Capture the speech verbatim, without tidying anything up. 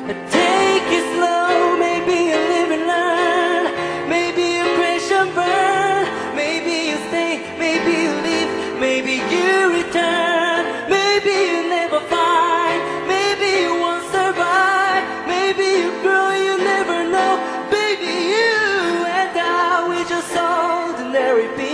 Take it slow, maybe you live and learn. Maybe you crash and burn. Maybe you stay, maybe you leave, maybe you return. Maybe you never find, maybe you won't survive. Maybe you grow, you never know. Baby, you and I, we're just ordinary people.